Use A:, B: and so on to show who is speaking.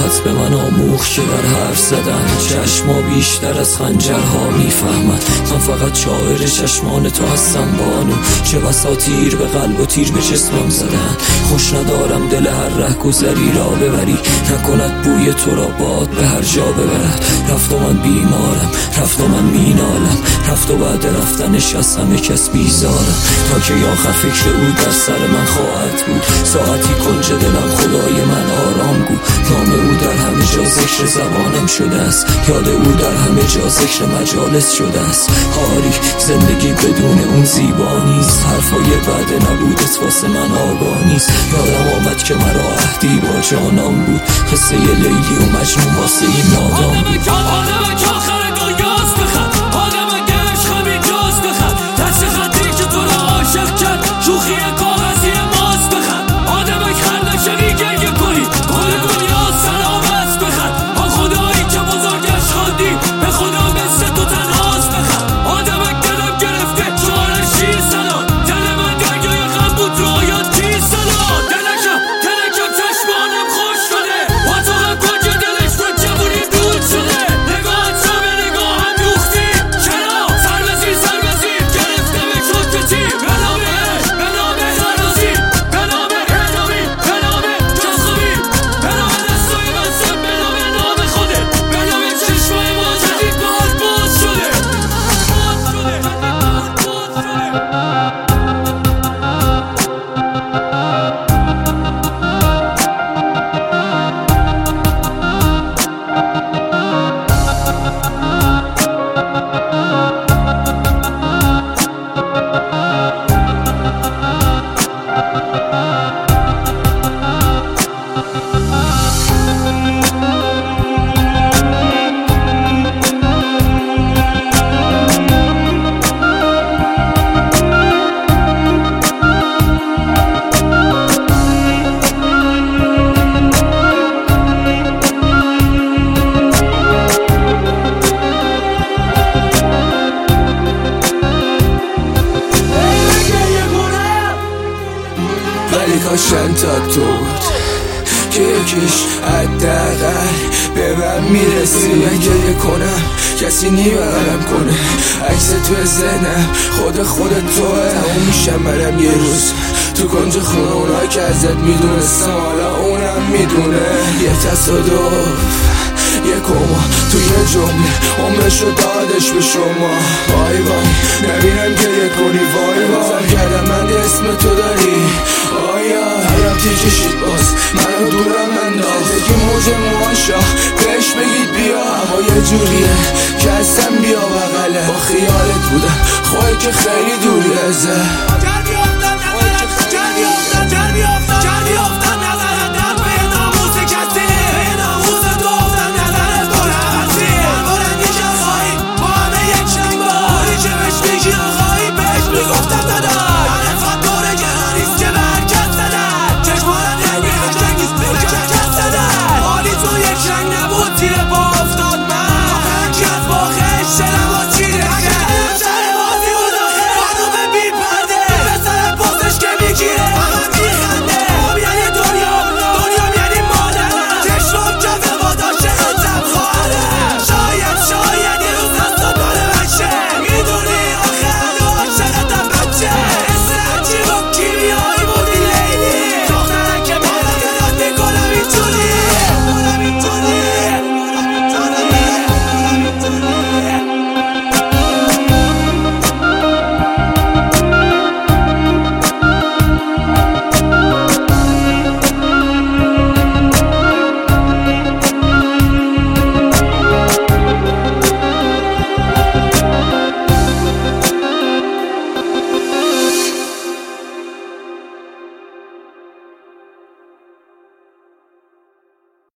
A: حکمت به من آموخت که بر حرف زدن چشما بیشتر از خنجرها میفهمن. من فقط شاعر چشمان تو هستم بانو، چه بسا تیر به قلب و تیر به جسمم زدن. خوش ندارم دل هر ره گذری را ببری، نکند بوی تو را باد به هر جا ببرد. رفت و من بیمارم، رفت و من مینالم، رفت و بعد رفتنش از همه کس بیزارم. تا که آخر فکر او در سر من خواهد بود، ساعتی کنج دلم خدای من آرام گو. نام او در همه جا ذکر زبانم شده است، یاد او در همه جا ذکر مجالس شده است. آری زندگی بدون اون زیبا نیست، حرفای بعد نبودت واسه من آگاه نیست. یادم آمد که مرا عهدی با جانان بود، قصه لیلی و مجنون واسه این نادان بود.
B: آدم که آخر دنیاست بخند، آدم که عشق اینجاست بخند، دست خطی که تو را عاشق کرد شوخی کاغذی ماست بخند. آدم که خنده شنی گریه کنی کل دنیا سلام است بخند. آن خدایی که بزرگش خواندی به خدا مثل تو تنهاست بخند. آدم که دلم گرفته شعارش چیست سلام، دل من درگاه غم بود رویات چیست سلام. دلکم چشمانم خوش شده، با تو هم کنج دلش رو جوونی دود شده. نگاهت شب نگاهم دوختی چرا، سربزیر گرفته به چوکتی. به نامه سربزیر، به نامه هنامی، به نامه جزخوبی، به نامه دستای منصب، به نامه نام خوده، به نامه چشمای ما جدید باز شده.
C: ولی کاشن تا تو بود که یکیش حداقل به من میرسی. من گریه کنم کسی نیبرم کنه، عکس تو ذهنم خودت توه. تموم میشم منم یه روز تو کنج خونه، اونایی که ازت میدونستم حالا اونم میدونه. یه تصادف یه کما تو یه جمله عمرشو دادش به شما. وای نبینم گریه کنی، وای بازم کردم من اسم تو داری. آیا هرم تی کشید باز منو دورم انداخت، یکی موج موهاشا بهش بگید بیا. هوا یه جوریه که اصلا بیا بغله، با خیالت بودم خواهی که خیلی دوری ازه.
B: زیر پا افتاد من، آخر کی از با خش